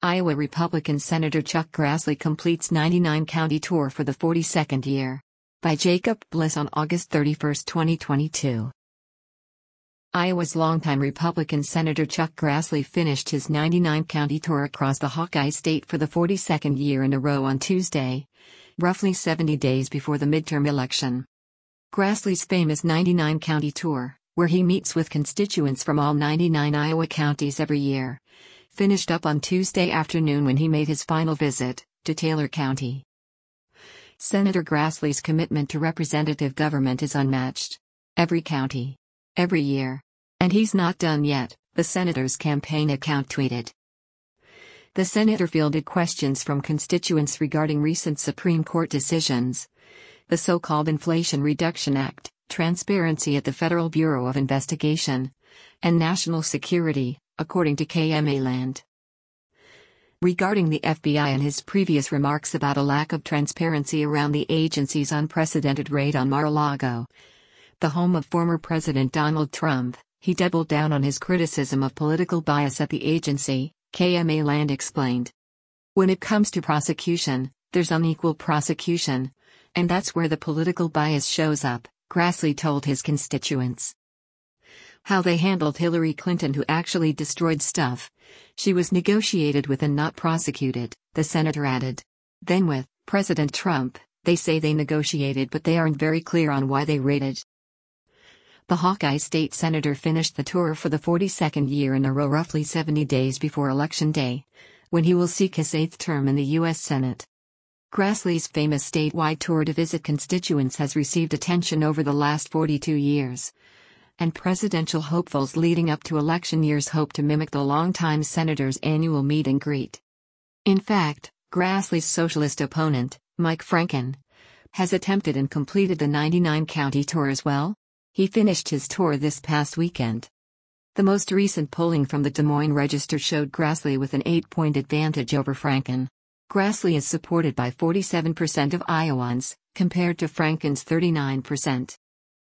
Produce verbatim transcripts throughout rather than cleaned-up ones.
Iowa Republican Senator Chuck Grassley completes ninety-nine county tour for the forty-second year. By Jacob Bliss on August thirty-first, twenty twenty-two. Iowa's longtime Republican Senator Chuck Grassley finished his ninety-nine county tour across the Hawkeye State for the forty-second year in a row on Tuesday, roughly seventy days before the midterm election. Grassley's famous ninety-nine county tour, where he meets with constituents from all ninety-nine Iowa counties every year, finished up on Tuesday afternoon when he made his final visit to Taylor County. Senator Grassley's commitment to representative government is unmatched. Every county. Every year. And he's not done yet, the senator's campaign account tweeted. The senator fielded questions from constituents regarding recent Supreme Court decisions, the so-called Inflation Reduction Act, transparency at the Federal Bureau of Investigation, and national security, according to K M A Land. Regarding the F B I and his previous remarks about a lack of transparency around the agency's unprecedented raid on Mar-a-Lago, the home of former President Donald Trump, he doubled down on his criticism of political bias at the agency, K M A Land explained. When it comes to prosecution, there's unequal prosecution, and that's where the political bias shows up, Grassley told his constituents. How they handled Hillary Clinton, who actually destroyed stuff she was negotiated with and not prosecuted, the senator added. Then with President Trump, they say they negotiated but they aren't very clear on why they raided. The Hawkeye State Senator finished the tour for the forty-second year in a row roughly seventy days before Election Day, when he will seek his eighth term in the U S Senate. Grassley's famous statewide tour to visit constituents has received attention over the last forty-two years, and presidential hopefuls leading up to election years hope to mimic the longtime senator's annual meet and greet. In fact, Grassley's socialist opponent, Mike Franken, has attempted and completed the ninety-nine county tour as well. He finished his tour this past weekend. The most recent polling from the Des Moines Register showed Grassley with an eight-point advantage over Franken. Grassley is supported by forty-seven percent of Iowans, compared to Franken's thirty-nine percent.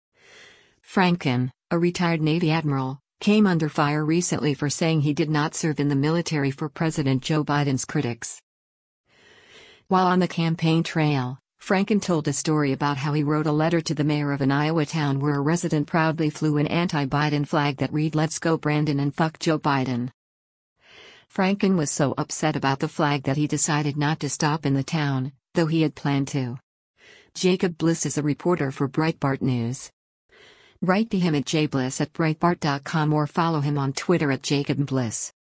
Franken, a retired Navy admiral, came under fire recently for saying he did not serve in the military for President Joe Biden's critics. While on the campaign trail, Franken told a story about how he wrote a letter to the mayor of an Iowa town where a resident proudly flew an anti-Biden flag that read "Let's go Brandon and fuck Joe Biden." Franken was so upset about the flag that he decided not to stop in the town, though he had planned to. Jacob Bliss is a reporter for Breitbart News. Write to him at jbliss at breitbart dot com or follow him on Twitter at Jacob Bliss.